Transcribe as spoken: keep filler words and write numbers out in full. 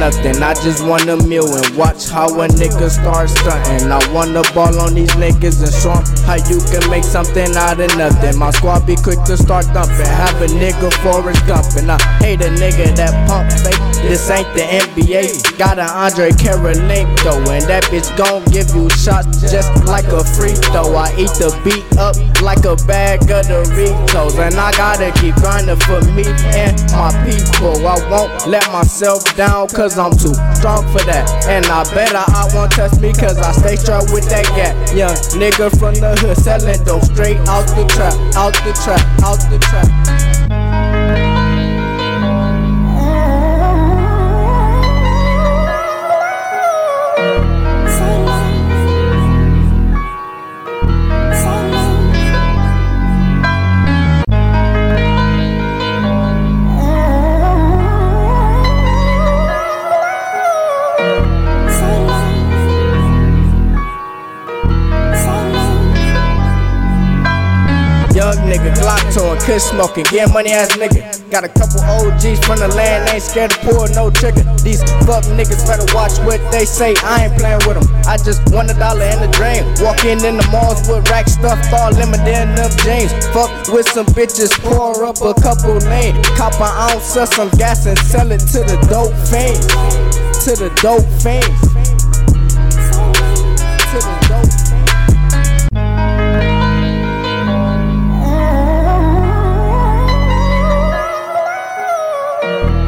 nothing. I just want a meal and watch how a nigga start stunting. I wanna ball on these niggas and show 'em how you can make something out of nothing. My squad be quick to start thumping. Have a nigga Forrest Gump, and I hate a nigga that pump fake. This ain't the N B A. Got an Andre Kirilenko, and that bitch gon' give you shots just like a free throw. I eat the beat up like a bag of Doritos, and I gotta keep grinding for me and my people. I won't let myself down cause I'm too strong for that, and I bet I won't touch me cause I stay strapped with that gap. Young nigga from the hood selling dope straight out the trap, out the trap, out the trap. Young nigga, Glock toy, kush smoking, get money ass nigga. Got a couple O Gs from the land, ain't scared to pull no trigger. These fuck niggas better watch what they say, I ain't playing with them. I just want a dollar in the drain. Walking in the malls with rack stuff, all limited in them jeans. Fuck with some bitches, pour up a couple lane. Cop an ounce of some gas and sell it to the dope fiends. To the dope fiends. To the dope fiends. Oh,